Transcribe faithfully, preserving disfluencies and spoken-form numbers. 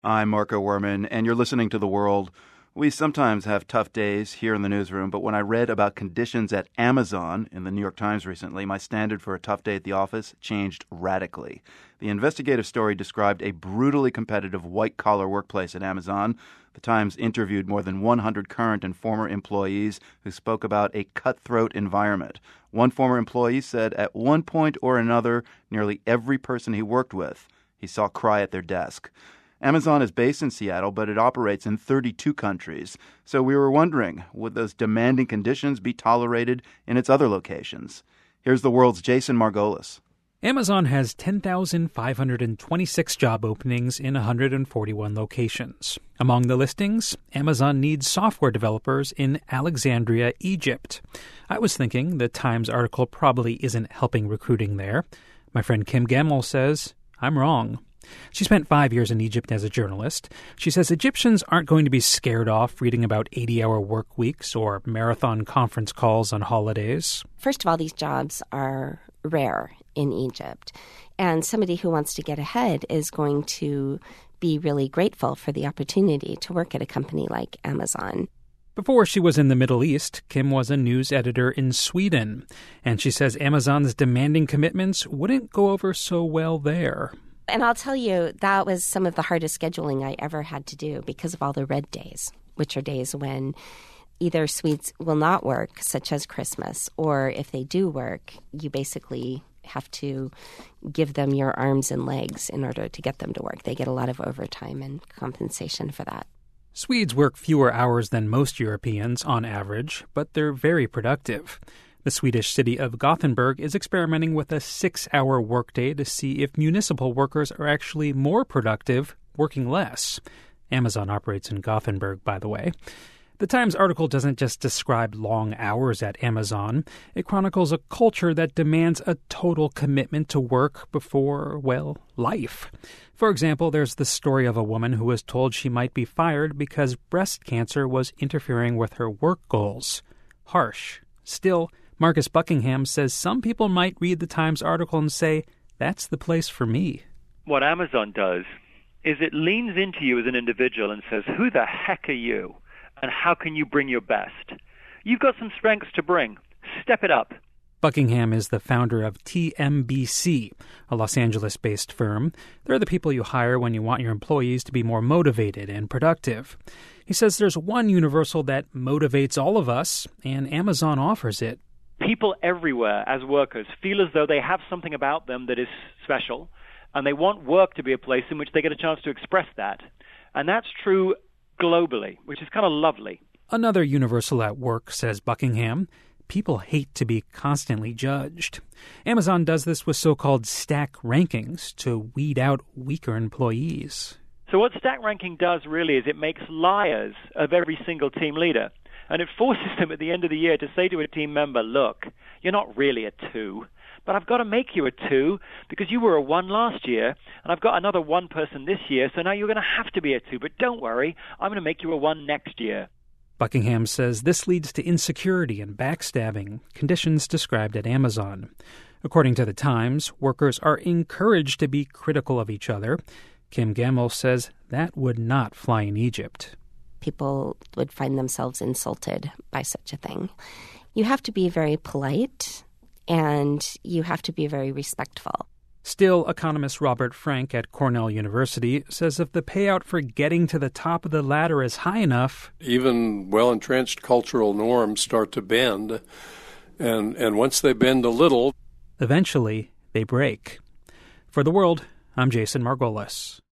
I'm Marco Werman, and you're listening to The World. We sometimes have tough days here in the newsroom, but when I read about conditions at Amazon in the New York Times recently, my standard for a tough day at the office changed radically. The investigative story described a brutally competitive white-collar workplace at Amazon. The Times interviewed more than one hundred current and former employees who spoke about a cutthroat environment. One former employee said at one point or another, nearly every person he worked with, he saw cry at their desk. Amazon is based in Seattle, but it operates in thirty-two countries. So we were wondering, would those demanding conditions be tolerated in its other locations? Here's The World's Jason Margolis. Amazon has ten thousand five hundred twenty-six job openings in one hundred forty-one locations. Among the listings, Amazon needs software developers in Alexandria, Egypt. I was thinking the Times article probably isn't helping recruiting there. My friend Kim Gamble says I'm wrong. She spent five years in Egypt as a journalist. She says Egyptians aren't going to be scared off reading about eighty-hour work weeks or marathon conference calls on holidays. First of all, these jobs are rare in Egypt. And somebody who wants to get ahead is going to be really grateful for the opportunity to work at a company like Amazon. Before she was in the Middle East, Kim was a news editor in Sweden. And she says Amazon's demanding commitments wouldn't go over so well there. And I'll tell you, that was some of the hardest scheduling I ever had to do because of all the red days, which are days when either Swedes will not work, such as Christmas, or if they do work, you basically have to give them your arms and legs in order to get them to work. They get a lot of overtime and compensation for that. Swedes work fewer hours than most Europeans on average, but they're very productive. The Swedish city of Gothenburg is experimenting with a six-hour workday to see if municipal workers are actually more productive working less. Amazon operates in Gothenburg, by the way. The Times article doesn't just describe long hours at Amazon. It chronicles a culture that demands a total commitment to work before, well, life. For example, there's the story of a woman who was told she might be fired because breast cancer was interfering with her work goals. Harsh. Still, Marcus Buckingham says some people might read the Times article and say, that's the place for me. What Amazon does is it leans into you as an individual and says, who the heck are you? And how can you bring your best? You've got some strengths to bring. Step it up. Buckingham is the founder of T M B C, a Los Angeles-based firm. They're the people you hire when you want your employees to be more motivated and productive. He says there's one universal that motivates all of us, and Amazon offers it. People everywhere, as workers, feel as though they have something about them that is special, and they want work to be a place in which they get a chance to express that. And that's true globally, which is kind of lovely. Another universal at work, says Buckingham, people hate to be constantly judged. Amazon does this with so-called stack rankings to weed out weaker employees. So what stack ranking does really is it makes liars of every single team leader. And it forces them at the end of the year to say to a team member, look, you're not really a two, but I've got to make you a two because you were a one last year, and I've got another one person this year, so now you're going to have to be a two. But don't worry, I'm going to make you a one next year. Buckingham says this leads to insecurity and backstabbing, conditions described at Amazon. According to the Times, workers are encouraged to be critical of each other. Kim Gamble says that would not fly in Egypt. People would find themselves insulted by such a thing. You have to be very polite, and you have to be very respectful. Still, economist Robert Frank at Cornell University says if the payout for getting to the top of the ladder is high enough, even well-entrenched cultural norms start to bend, and, and once they bend a little, eventually they break. For The World, I'm Jason Margolis.